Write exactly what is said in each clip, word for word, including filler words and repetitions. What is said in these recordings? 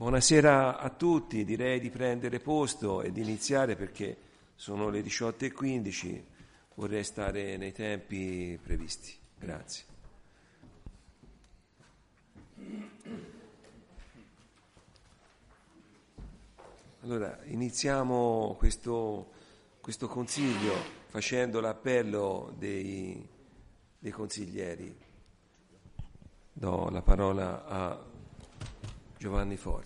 Buonasera a tutti, direi di prendere posto e di iniziare perché sono le diciotto e quindici, vorrei stare nei tempi previsti. Grazie. Allora, iniziamo questo, questo consiglio facendo l'appello dei, dei consiglieri. Do la parola a Giovanni Forte.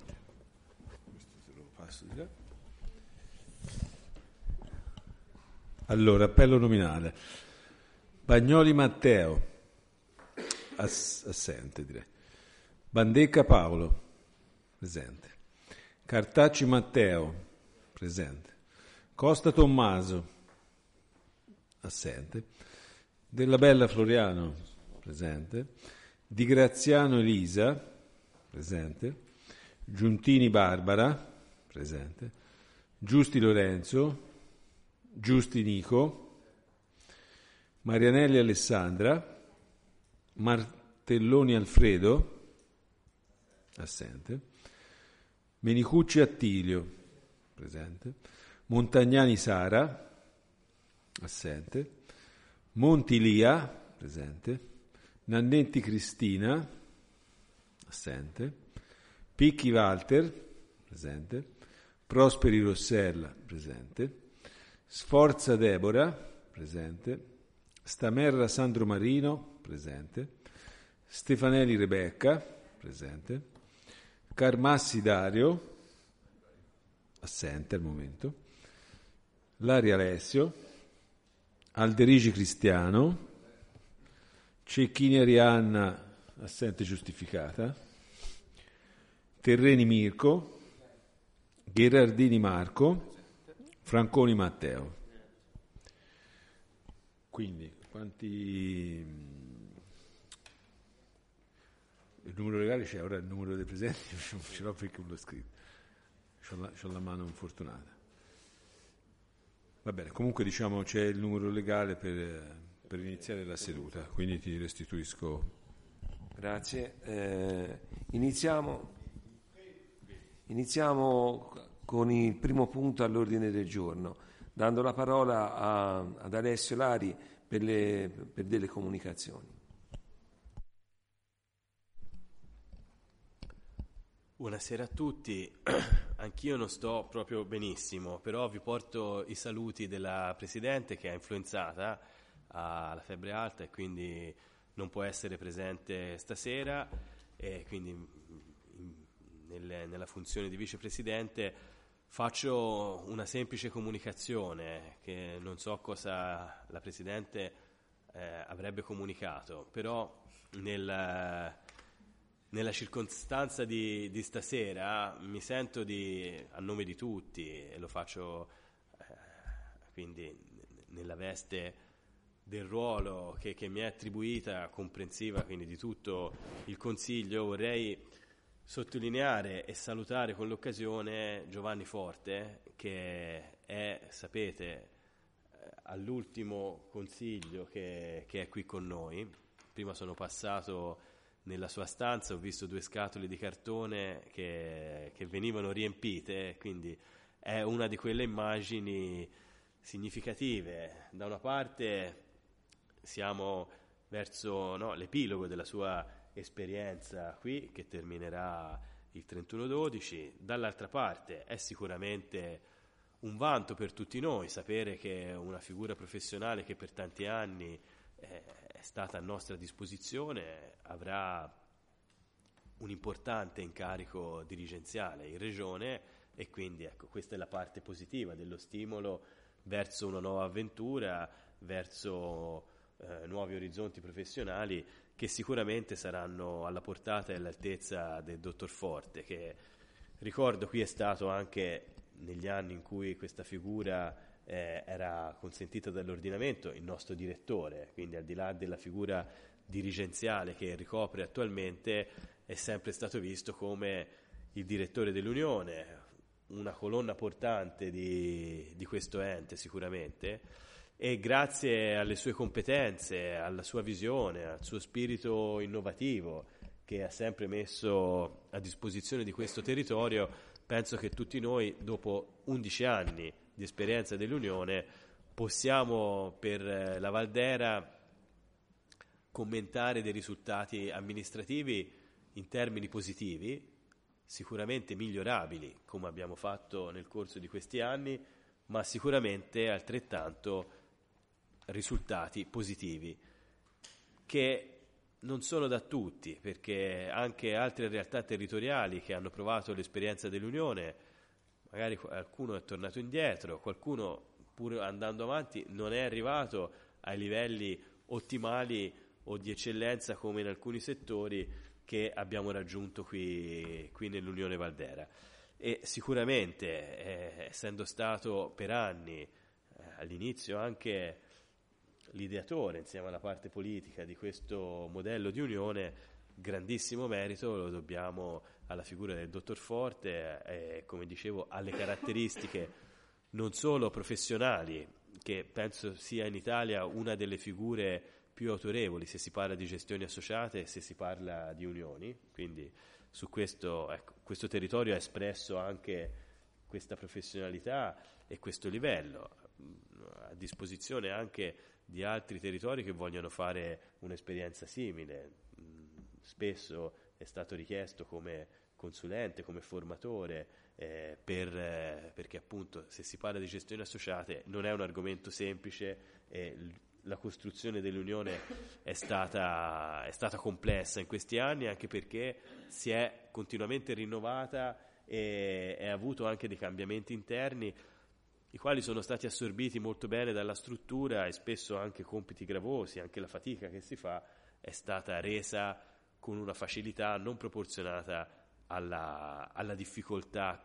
Allora, appello nominale. Bagnoli Matteo, ass- assente direi. Bandecca Paolo, presente. Cartacci Matteo, presente. Costa Tommaso, assente. Della Bella Floriano, presente. Di Graziano Elisa, presente. Giuntini Barbara, presente. Giusti Lorenzo, Giusti Nico, Marianelli Alessandra, Martelloni Alfredo, assente. Menicucci Attilio, presente. Montagnani Sara, assente. Monti Lia, presente. Nannetti Cristina, assente. Picchi Walter, presente. Prosperi Rossella, presente. Sforza Deborah, presente. Stamerra Sandro Marino, presente. Stefanelli Rebecca, presente. Carmassi Dario, assente al momento. Lari Alessio. Alderigi Cristiano. Cecchini Arianna, assente giustificata. Terreni Mirko. Gherardini Marco. Franconi Matteo. Quindi, quanti... Il numero legale c'è, ora il numero dei presenti non ce l'ho perché non l'ho scritto. C'ho la, c'ho la mano infortunata. Va bene, comunque diciamo c'è il numero legale per, per iniziare la seduta, quindi ti restituisco. Grazie. Eh, iniziamo, iniziamo con il primo punto all'ordine del giorno, dando la parola a, ad Alessio Lari per, le, per delle comunicazioni. Buonasera a tutti, anch'io non sto proprio benissimo, però vi porto i saluti della Presidente che è influenzata, ha la febbre alta e quindi non può essere presente stasera e quindi in, nel, nella funzione di Vicepresidente faccio una semplice comunicazione che non so cosa la Presidente eh, avrebbe comunicato, però nel... Nella circostanza di, di stasera mi sento di, a nome di tutti, e lo faccio eh, quindi nella veste del ruolo che, che mi è attribuita, comprensiva quindi di tutto il Consiglio, vorrei sottolineare e salutare con l'occasione Giovanni Forte, che è, sapete, all'ultimo Consiglio che, che è qui con noi. Prima sono passato nella sua stanza, ho visto due scatole di cartone che, che venivano riempite, quindi è una di quelle immagini significative. Da una parte siamo verso no, l'epilogo della sua esperienza qui, che terminerà il trentuno dodici, dall'altra parte è sicuramente un vanto per tutti noi sapere che una figura professionale che per tanti anni è stata a nostra disposizione avrà un importante incarico dirigenziale in regione e quindi ecco, questa è la parte positiva dello stimolo verso una nuova avventura, verso eh, nuovi orizzonti professionali che sicuramente saranno alla portata e all'altezza del dottor Forte, che ricordo qui è stato anche negli anni in cui questa figura Eh, era consentita dall'ordinamento il nostro direttore, quindi al di là della figura dirigenziale che ricopre attualmente è sempre stato visto come il direttore dell'Unione, una colonna portante di, di questo ente sicuramente, e grazie alle sue competenze, alla sua visione, al suo spirito innovativo che ha sempre messo a disposizione di questo territorio, penso che tutti noi, dopo undici anni di esperienza dell'Unione, possiamo per la Valdera commentare dei risultati amministrativi in termini positivi, sicuramente migliorabili, come abbiamo fatto nel corso di questi anni, ma sicuramente altrettanto risultati positivi, che non sono da tutti, perché anche altre realtà territoriali che hanno provato l'esperienza dell'Unione, magari qualcuno è tornato indietro, qualcuno pur andando avanti non è arrivato ai livelli ottimali o di eccellenza come in alcuni settori che abbiamo raggiunto qui, qui nell'Unione Valdera. E sicuramente, eh, essendo stato per anni eh, all'inizio anche l'ideatore insieme alla parte politica di questo modello di unione, grandissimo merito lo dobbiamo alla figura del dottor Forte e, come dicevo, alle caratteristiche non solo professionali, che penso sia in Italia una delle figure più autorevoli se si parla di gestioni associate e se si parla di unioni, quindi su questo, ecco, questo territorio ha espresso anche questa professionalità e questo livello, a disposizione anche di altri territori che vogliono fare un'esperienza simile. Spesso è stato richiesto come consulente, come formatore, eh, per, eh, perché appunto se si parla di gestioni associate non è un argomento semplice e l- la costruzione dell'Unione è stata, è stata complessa in questi anni, anche perché si è continuamente rinnovata e, e ha avuto anche dei cambiamenti interni, i quali sono stati assorbiti molto bene dalla struttura e spesso anche compiti gravosi, anche la fatica che si fa è stata resa con una facilità non proporzionata alla, alla difficoltà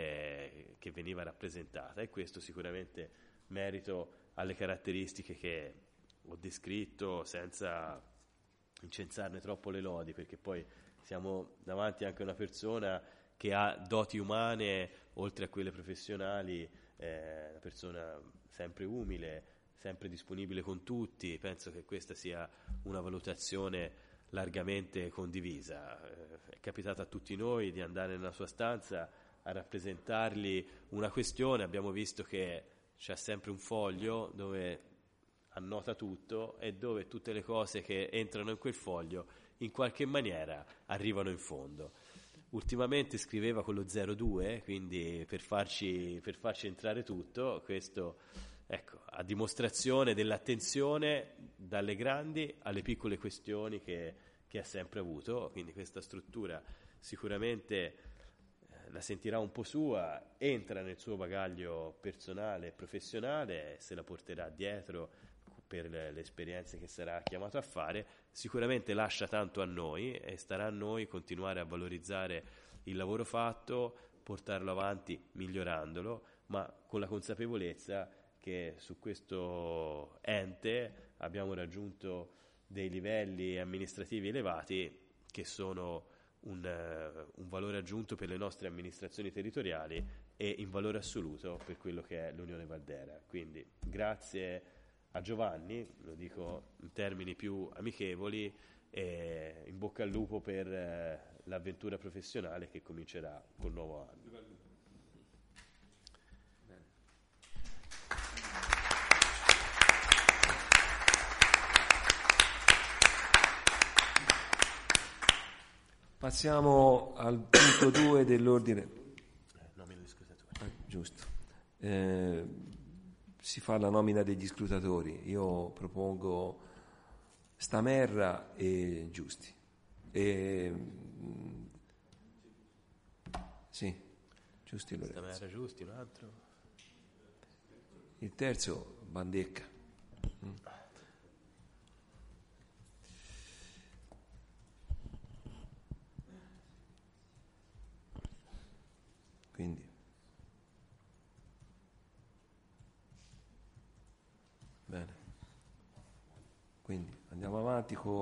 che, che veniva rappresentata, e questo sicuramente merito alle caratteristiche che ho descritto senza incensarne troppo le lodi, perché poi siamo davanti anche a una persona che ha doti umane oltre a quelle professionali, eh, una persona sempre umile, sempre disponibile con tutti. Penso che questa sia una valutazione largamente condivisa. Eh, è capitato a tutti noi di andare nella sua stanza a rappresentargli una questione, abbiamo visto che c'è sempre un foglio dove annota tutto e dove tutte le cose che entrano in quel foglio in qualche maniera arrivano in fondo. Ultimamente scriveva con lo zero due, quindi per farci, per farci entrare tutto, questo ecco, a dimostrazione dell'attenzione dalle grandi alle piccole questioni che, che ha sempre avuto, quindi questa struttura sicuramente eh, la sentirà un po' sua, entra nel suo bagaglio personale e professionale, se la porterà dietro per le, le esperienze che sarà chiamato a fare, sicuramente lascia tanto a noi e starà a noi continuare a valorizzare il lavoro fatto, portarlo avanti migliorandolo, ma con la consapevolezza che su questo ente abbiamo raggiunto dei livelli amministrativi elevati che sono un, uh, un valore aggiunto per le nostre amministrazioni territoriali e in valore assoluto per quello che è l'Unione Valdera. Quindi grazie a Giovanni, lo dico in termini più amichevoli, e in bocca al lupo per eh, l'avventura professionale che comincerà col nuovo anno. Passiamo al punto due dell'ordine. Nomina di scrutatori. Ah, giusto. Eh, si fa la nomina degli scrutatori. Io propongo Stamerra e Giusti. E, mh, sì, Giusti e Lorenzo. Stamerra, Giusti, un altro. Il terzo, Bandecca. Mm. Quindi bene, quindi andiamo avanti con